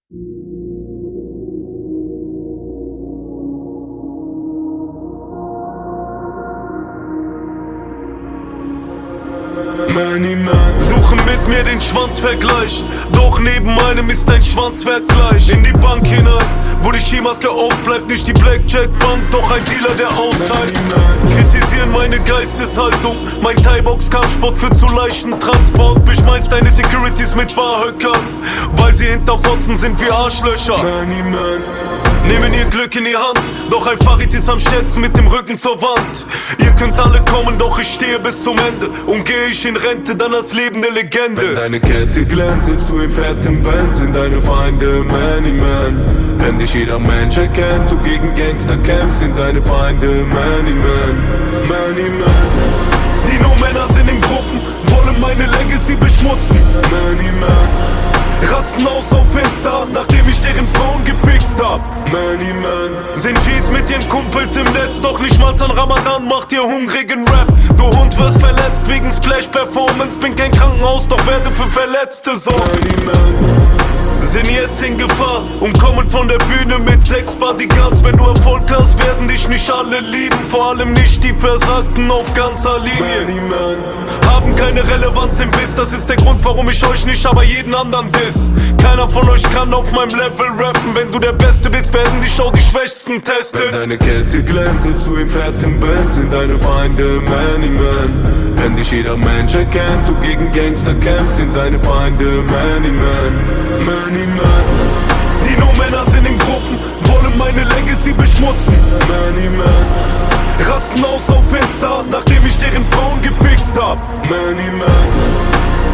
Suchen mit mir den Schwanzvergleich, doch neben meinem ist ein Schwanzwerk gleich. In die Bank hinein, wo die Skimaske aufbleibt, nicht die Blackjack-Bank, doch ein Dealer, der austeilt. Kritisieren meine Geisteshaltung, mein Thai-Box-Kampfsport für zu leichten Transport. Beschmeißt deine Securities mit Barhöckern, weil sie hinterfotzen sind wie Arschlöcher. Nehmen ihr Glück in die Hand, doch ein Farid ist am stärksten mit dem Rücken zur Wand. Ihr könnt alle kommen, doch ich stehe bis zum Ende. Und gehe ich in Rente, dann als lebende Legende. Wenn deine Kette glänzt, sitzt du im fetten Band, sind deine Feinde Many Man. Wenn dich jeder Mensch erkennt, du gegen Gangster kämpfst, sind deine Feinde Many Man. Many Man. Die No-Männer sind in Gruppen, wollen meine Legacy beschmutzen. Many Man. Rasten aus auf Insta, nachdem ich deren Frauen gefickt hab. Many Man. Sind G's mit ihren Kumpels im Netz, doch nicht mal an Ramadan macht ihr hungrigen Rap. Du Hund wirst verletzt wegen Splash-Performance, bin kein Krankenhaus, doch werde für Verletzte sorgen. Sind jetzt in Gefahr und kommen von der Bühne mit 6 Bodyguards. Wenn du Erfolg hast, werden dich nicht alle lieben, vor allem nicht die Versagten auf ganzer Linie. Haben keine Relevanz im Biss, das ist der Grund, warum ich euch nicht, aber jeden anderen diss. Keiner von euch kann auf meinem Level rappen, wenn du der Beste bist, werden dich auch die Schwächsten testen. Wenn deine Kette glänzt, sitzt du im fetten Band, sind deine Feinde Many Man. Wenn dich jeder Mensch erkennt, du gegen Gangster kämpfst, sind deine Feinde Many Man. Many Man. Die No-Männer sind in Gruppen, wollen meine Legacy beschmutzen. Many Man. Rasten aus auf Insta, nachdem ich deren Frauen gefickt hab. Many Man.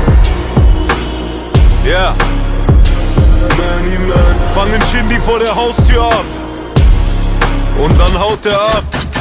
Yeah. Many Man. Fangen Shindy vor der Haustür ab und dann haut er ab.